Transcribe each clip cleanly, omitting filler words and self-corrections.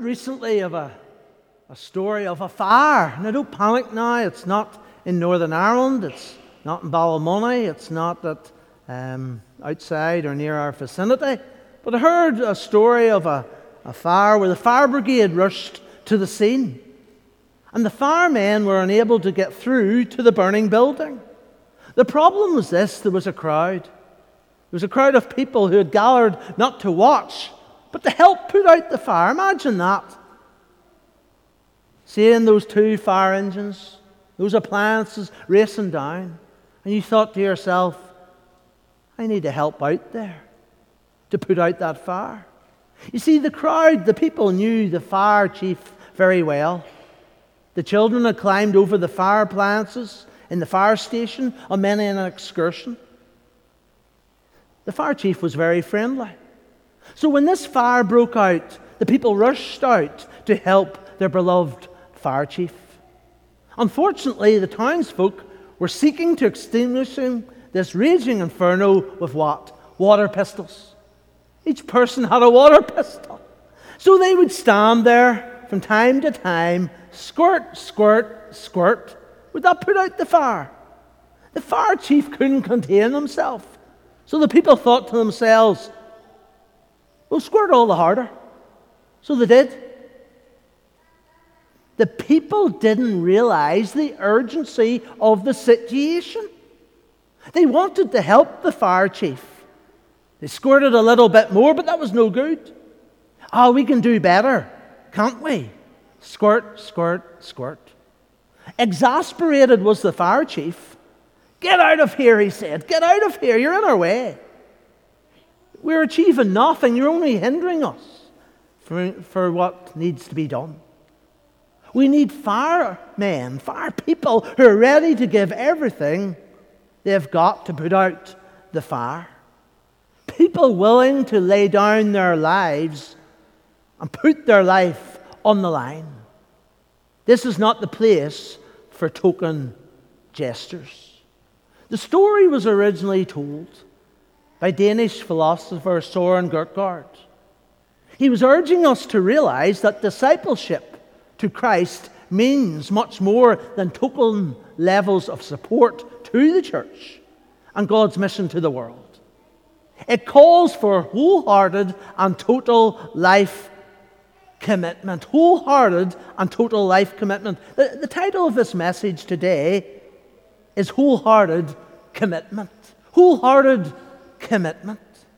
recently of a story of a fire. Now, don't panic now. It's not in Northern Ireland. It's not in Ballymoney. It's not outside or near our vicinity. But I heard a story of a fire where the fire brigade rushed to the scene. And the firemen were unable to get through to the burning building. The problem was this: there was a crowd. There was a crowd of people who had gathered not to watch, but to help put out the fire. Imagine that. Seeing those two fire engines, those appliances racing down, and you thought to yourself, I need to help out there to put out that fire. You see, the crowd, the people knew the fire chief very well. The children had climbed over the fire appliances in the fire station on many an excursion. The fire chief was very friendly. So when this fire broke out, the people rushed out to help their beloved fire chief. Unfortunately, the townsfolk were seeking to extinguish this raging inferno with what? Water pistols. Each person had a water pistol. So they would stand there from time to time, squirt, squirt, squirt. Would that put out the fire? The fire chief couldn't contain himself. So the people thought to themselves, we'll squirt all the harder. So they did. The people didn't realize the urgency of the situation. They wanted to help the fire chief. They squirted a little bit more, but that was no good. Oh, we can do better, can't we? Squirt, squirt, squirt. Exasperated was the fire chief. Get out of here, he said. Get out of here. You're in our way. We're achieving nothing. You're only hindering us for what needs to be done. We need firemen, fire people who are ready to give everything they've got to put out the fire. People willing to lay down their lives and put their life on the line. This is not the place for token gestures. The story was originally told by Danish philosopher Søren Kierkegaard. He was urging us to realize that discipleship to Christ means much more than token levels of support to the church and God's mission to the world. It calls for wholehearted and total life commitment. Wholehearted and total life commitment. The title of this message today is Wholehearted Commitment. Wholehearted commitment.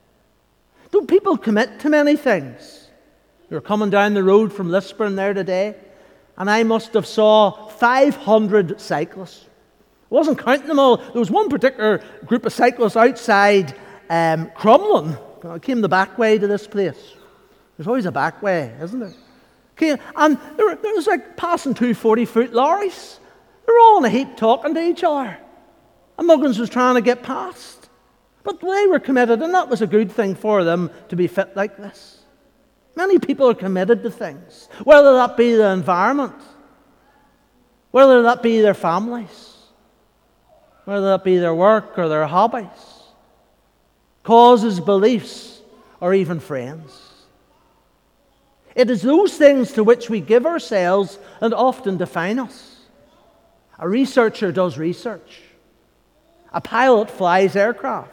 Don't people commit to many things? We were coming down the road from Lisburn there today, and I must have saw 500 cyclists. I wasn't counting them all. There was one particular group of cyclists outside Crumlin. I came the back way to this place. There's always a back way, isn't there? Okay, and there was like passing two 40-foot lorries. They were all in a heap talking to each other. And Muggins was trying to get past. But they were committed, and that was a good thing for them to be fit like this. Many people are committed to things, whether that be the environment, whether that be their families, whether that be their work or their hobbies, causes, beliefs, or even friends. It is those things to which we give ourselves and often define us. A researcher does research. A pilot flies aircraft.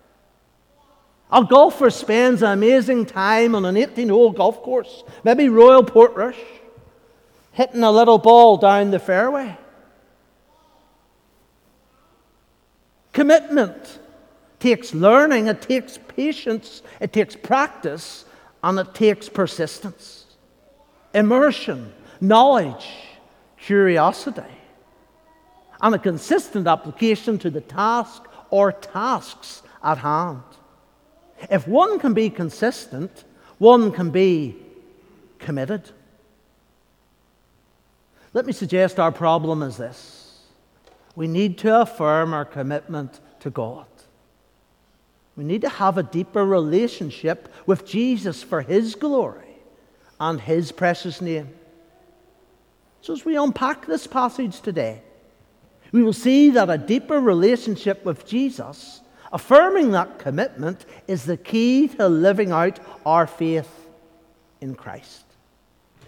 A golfer spends an amazing time on an 18-hole golf course, maybe Royal Portrush, hitting a little ball down the fairway. Commitment takes learning, it takes patience, it takes practice, and it takes persistence. Immersion, knowledge, curiosity, and a consistent application to the task or tasks at hand. If one can be consistent, one can be committed. Let me suggest our problem is this. We need to affirm our commitment to God. We need to have a deeper relationship with Jesus for His glory and His precious name. So as we unpack this passage today, we will see that a deeper relationship with Jesus, affirming that commitment, is the key to living out our faith in Christ.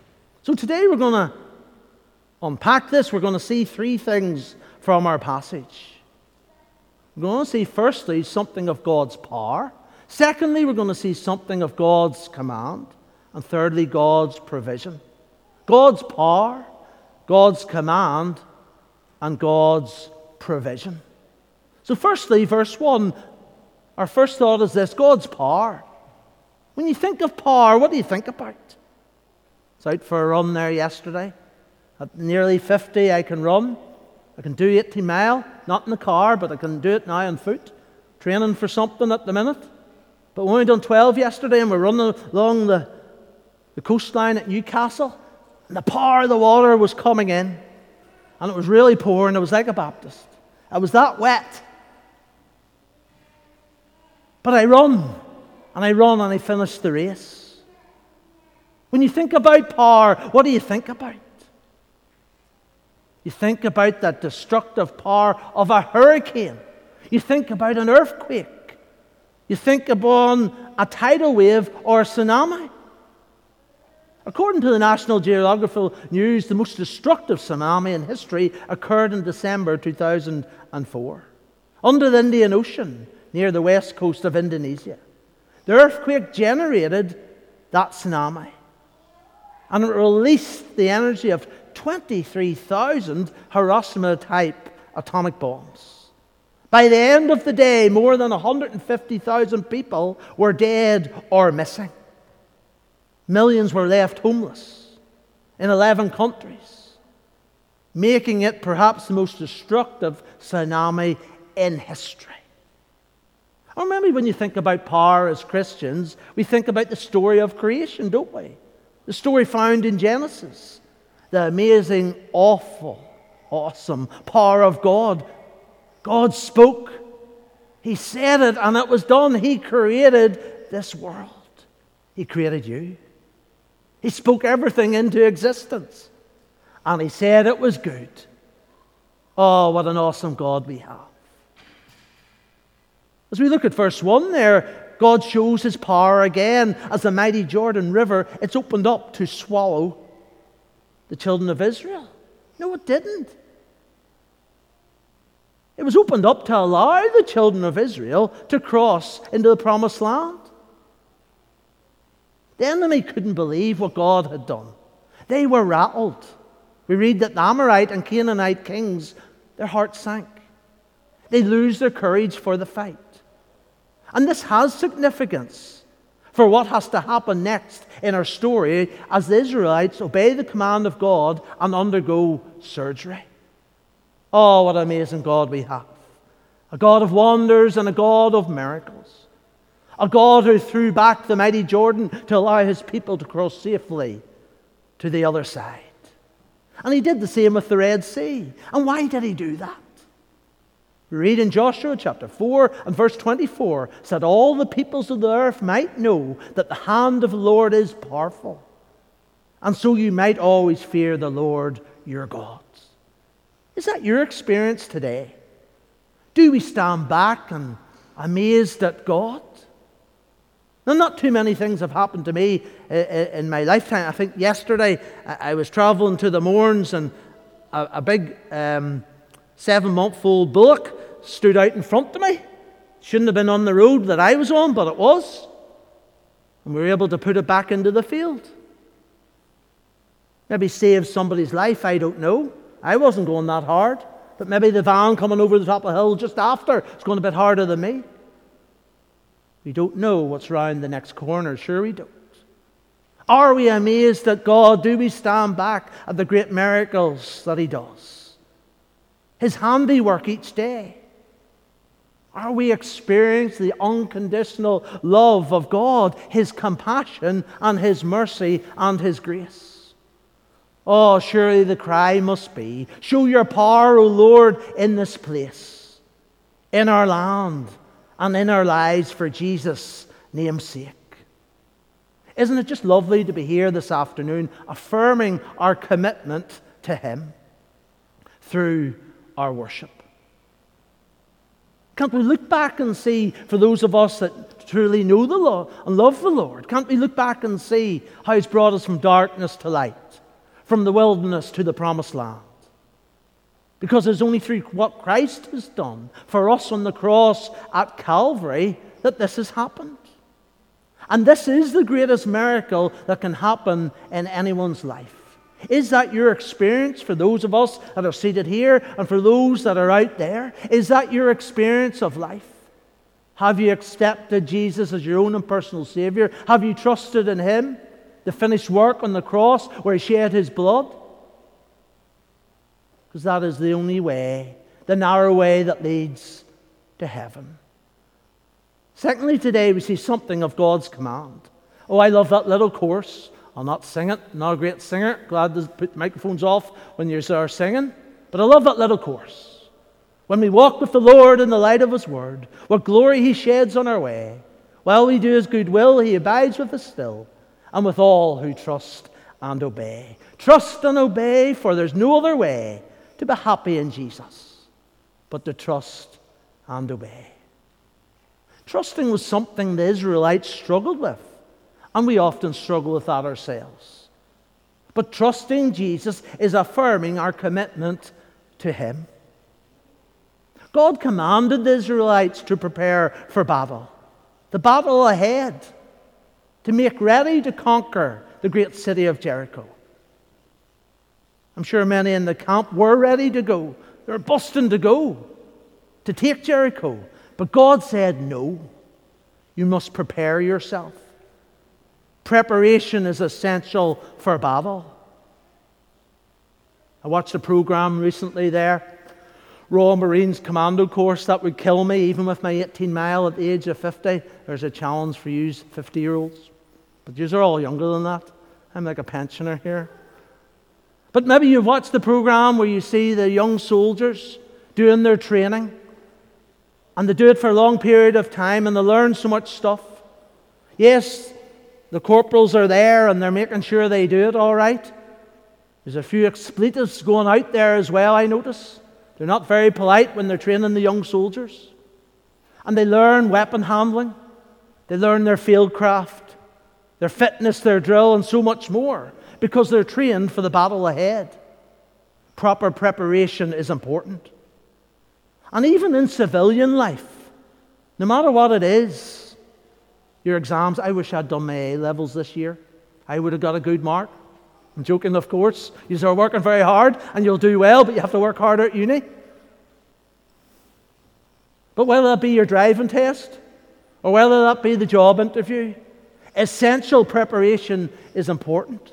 So today we're going to unpack this. We're going to see three things from our passage. We're going to see, firstly, something of God's power. Secondly, we're going to see something of God's command. And thirdly, God's provision. God's power, God's command, and God's provision. So firstly, verse 1, our first thought is this: God's power. When you think of power, what do you think about? I was out for a run there yesterday. At nearly 50, I can run. I can do 80 mile, not in the car, but I can do it now on foot. Training for something at the minute. But we only done 12 yesterday, and we're running along the coastline at Newcastle, and the power of the water was coming in, and it was really pouring. It was like a Baptist. I was that wet. But I run, and I finished the race. When you think about power, what do you think about? You think about that destructive power of a hurricane. You think about an earthquake. You think about a tidal wave or a tsunami. According to the National Geographic News, the most destructive tsunami in history occurred in December 2004, under the Indian Ocean, near the west coast of Indonesia. The earthquake generated that tsunami, and it released the energy of 23,000 Hiroshima-type atomic bombs. By the end of the day, more than 150,000 people were dead or missing. Millions were left homeless in 11 countries, making it perhaps the most destructive tsunami in history. Or maybe when you think about power as Christians, we think about the story of creation, don't we? The story found in Genesis. The amazing, awful, awesome power of God. God spoke. He said it, and it was done. He created this world. He created you. He spoke everything into existence. And He said it was good. Oh, what an awesome God we have. As we look at verse 1 there, God shows His power again as the mighty Jordan River, it's opened up to swallow the children of Israel. No, it didn't. It was opened up to allow the children of Israel to cross into the promised land. The enemy couldn't believe what God had done. They were rattled. We read that the Amorite and Canaanite kings, their hearts sank. They lose their courage for the fight. And this has significance for what has to happen next in our story as the Israelites obey the command of God and undergo surgery. Oh, what an amazing God we have. A God of wonders and a God of miracles. A God who threw back the mighty Jordan to allow His people to cross safely to the other side. And He did the same with the Red Sea. And why did He do that? We read in Joshua chapter 4 and verse 24, so that all the peoples of the earth might know that the hand of the Lord is powerful, and so you might always fear the Lord your God. Is that your experience today? Do we stand back and amazed at God? Now, not too many things have happened to me in my lifetime. I think yesterday I was traveling to the Mourns, and a big 7-month-old bullock stood out in front of me. Shouldn't have been on the road that I was on, but it was. And we were able to put it back into the field. Maybe save somebody's life, I don't know. I wasn't going that hard. But maybe the van coming over the top of the hill just after is going a bit harder than me. We don't know what's round the next corner. Sure we don't. Are we amazed at God? Do we stand back at the great miracles that He does? His handiwork each day. Are we experiencing the unconditional love of God, His compassion and His mercy and His grace? Oh, surely the cry must be, show your power, O Lord, in this place, in our land, and in our lives for Jesus' name's sake. Isn't it just lovely to be here this afternoon affirming our commitment to Him through our worship? Can't we look back and see, for those of us that truly know the Lord and love the Lord, can't we look back and see how He's brought us from darkness to light, from the wilderness to the promised land. Because it's only through what Christ has done for us on the cross at Calvary that this has happened. And this is the greatest miracle that can happen in anyone's life. Is that your experience for those of us that are seated here and for those that are out there? Is that your experience of life? Have you accepted Jesus as your own and personal Savior? Have you trusted in Him, the finished work on the cross where He shed His blood? Because that is the only way, the narrow way that leads to heaven. Secondly, today we see something of God's command. Oh, I love that little chorus. I'll not sing it. Not a great singer. Glad to put the microphones off when you are singing. But I love that little chorus. When we walk with the Lord in the light of His word, what glory He sheds on our way. While we do His good will, He abides with us still, and with all who trust and obey. Trust and obey, for there's no other way to be happy in Jesus but to trust and obey. Trusting was something the Israelites struggled with, and we often struggle with that ourselves. But trusting Jesus is affirming our commitment to Him. God commanded the Israelites to prepare for battle, the battle ahead, to make ready to conquer the great city of Jericho. I'm sure many in the camp were ready to go. They were busting to go to take Jericho. But God said, no, you must prepare yourself. Preparation is essential for battle. I watched a program recently there, Royal Marines Commando course. That would kill me, even with my 18 mile at the age of 50. There's a challenge for you 50-year-olds. But you are all younger than that. I'm like a pensioner here. But maybe you've watched the program where you see the young soldiers doing their training. And they do it for a long period of time and they learn so much stuff. Yes, the corporals are there and they're making sure they do it all right. There's a few expletives going out there as well, I notice. They're not very polite when they're training the young soldiers. And they learn weapon handling. They learn their field craft, their fitness, their drill, and so much more, because they're trained for the battle ahead. Proper preparation is important. And even in civilian life, no matter what it is, your exams, I wish I'd done my A-levels this year. I would have got a good mark. I'm joking, of course. You are working very hard and you'll do well, but you have to work harder at uni. But whether that be your driving test or whether that be the job interview, essential preparation is important.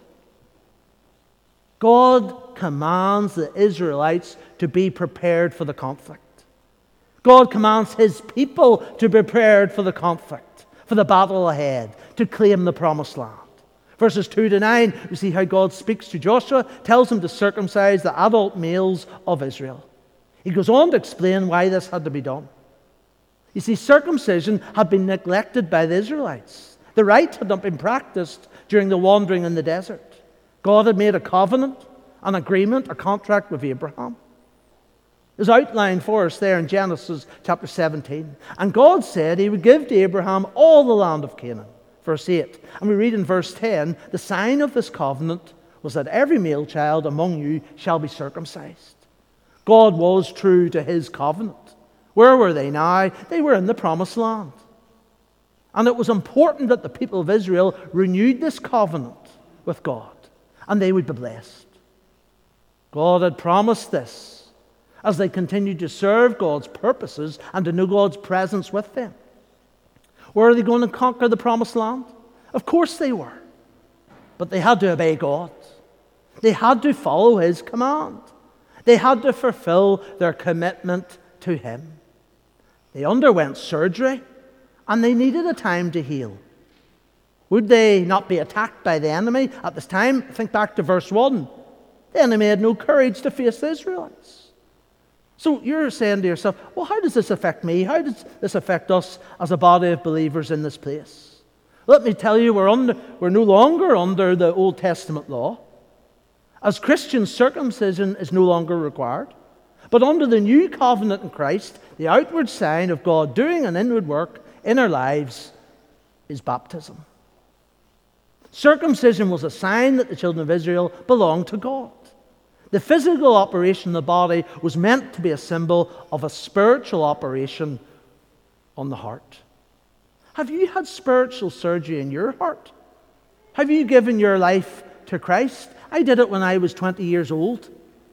God commands the Israelites to be prepared for the conflict. God commands His people to be prepared for the conflict, for the battle ahead, to claim the promised land. Verses 2 to 9, we see how God speaks to Joshua, tells him to circumcise the adult males of Israel. He goes on to explain why this had to be done. You see, circumcision had been neglected by the Israelites. The rite had not been practiced during the wandering in the desert. God had made a covenant, an agreement, a contract with Abraham. It's outlined for us there in Genesis chapter 17. And God said He would give to Abraham all the land of Canaan. Verse 8. And we read in verse 10, the sign of this covenant was that every male child among you shall be circumcised. God was true to His covenant. Where were they now? They were in the promised land. And it was important that the people of Israel renewed this covenant with God, and they would be blessed. God had promised this as they continued to serve God's purposes and to know God's presence with them. Were they going to conquer the promised land? Of course they were. But they had to obey God. They had to follow His command. They had to fulfill their commitment to Him. They underwent surgery, and they needed a time to heal. Would they not be attacked by the enemy at this time? Think back to verse 1. The enemy had no courage to face the Israelites. So you're saying to yourself, well, how does this affect me? How does this affect us as a body of believers in this place? Let me tell you, we're no longer under the Old Testament law. As Christians, circumcision is no longer required. But under the new covenant in Christ, the outward sign of God doing an inward work in our lives is baptism. Circumcision was a sign that the children of Israel belonged to God. The physical operation of the body was meant to be a symbol of a spiritual operation on the heart. Have you had spiritual surgery in your heart? Have you given your life to Christ? I did it when I was 20 years old.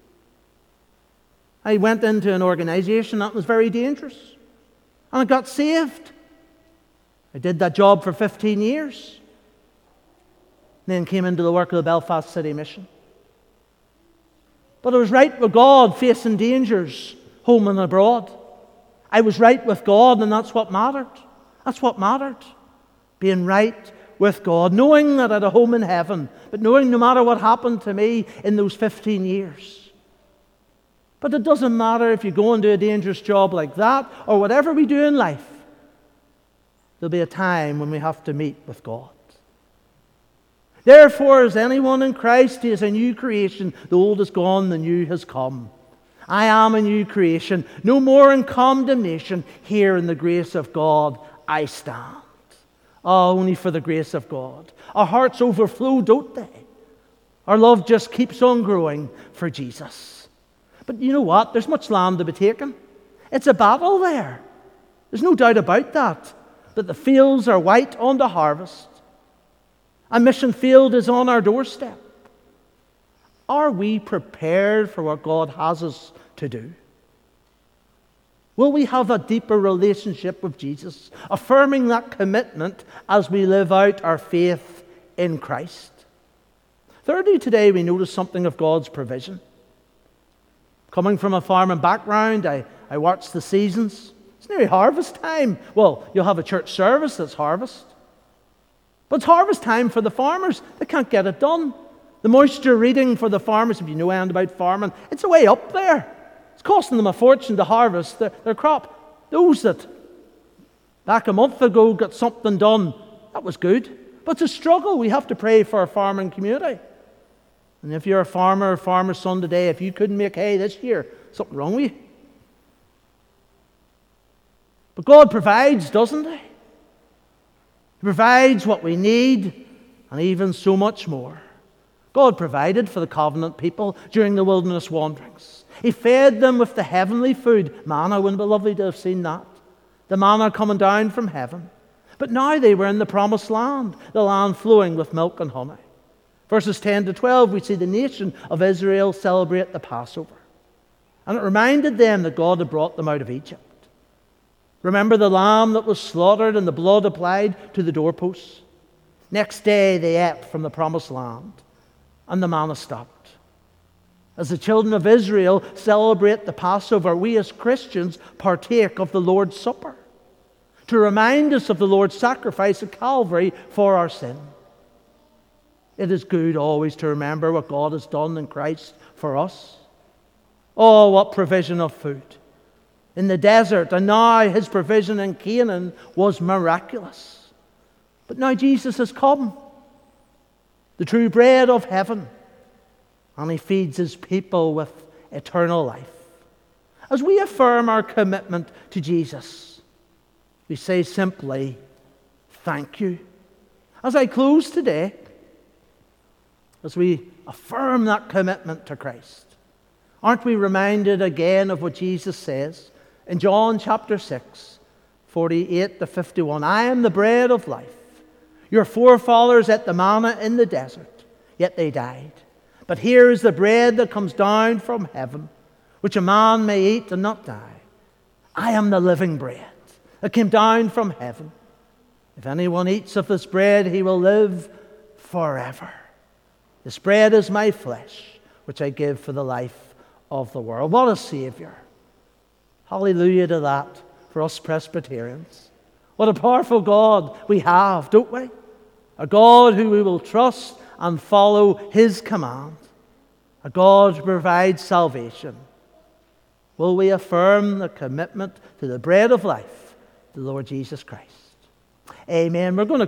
I went into an organization that was very dangerous, and I got saved. I did that job for 15 years. Then came into the work of the Belfast City Mission. But I was right with God, facing dangers home and abroad. I was right with God, and that's what mattered. That's what mattered. Being right with God, knowing that I had a home in heaven, but knowing no matter what happened to me in those 15 years. But it doesn't matter if you go and do a dangerous job like that, or whatever we do in life. There'll be a time when we have to meet with God. Therefore, as anyone in Christ, he is a new creation. The old is gone, the new has come. I am a new creation, no more in condemnation. Here in the grace of God I stand. Oh, only for the grace of God. Our hearts overflow, don't they? Our love just keeps on growing for Jesus. But you know what? There's much land to be taken. It's a battle there. There's no doubt about that. But the fields are white unto harvest. A mission field is on our doorstep. Are we prepared for what God has us to do? Will we have a deeper relationship with Jesus, affirming that commitment as we live out our faith in Christ? Thirdly, today we notice something of God's provision. Coming from a farming background, I watch the seasons. It's nearly harvest time. Well, you'll have a church service that's harvest. But it's harvest time for the farmers. They can't get it done. The moisture reading for the farmers, if you know anything about farming, it's way up there. It's costing them a fortune to harvest their crop. Those that back a month ago got something done, that was good. But it's a struggle. We have to pray for our farming community. And if you're a farmer or farmer's son today, if you couldn't make hay this year, something wrong with you. But God provides, doesn't He? He provides what we need and even so much more. God provided for the covenant people during the wilderness wanderings. He fed them with the heavenly food. Manna, wouldn't it be lovely to have seen that? The manna coming down from heaven. But now they were in the promised land, the land flowing with milk and honey. Verses 10 to 12, we see the nation of Israel celebrate the Passover. And it reminded them that God had brought them out of Egypt. Remember the lamb that was slaughtered and the blood applied to the doorposts? Next day they ate from the promised land, and the manna stopped. As the children of Israel celebrate the Passover, we as Christians partake of the Lord's Supper to remind us of the Lord's sacrifice at Calvary for our sin. It is good always to remember what God has done in Christ for us. Oh, what provision of food in the desert, and now His provision in Canaan was miraculous. But now Jesus has come, the true bread of heaven, and He feeds His people with eternal life. As we affirm our commitment to Jesus, we say simply, thank you. As I close today, as we affirm that commitment to Christ, aren't we reminded again of what Jesus says in John chapter 6, 48 to 51? I am the bread of life. Your forefathers ate the manna in the desert, yet they died. But here is the bread that comes down from heaven, which a man may eat and not die. I am the living bread that came down from heaven. If anyone eats of this bread, he will live forever. This bread is my flesh, which I give for the life of the world. What a Savior. Hallelujah to that for us Presbyterians. What a powerful God we have, don't we? A God who we will trust and follow His command. A God who provides salvation. Will we affirm the commitment to the bread of life, the Lord Jesus Christ? Amen. We're going to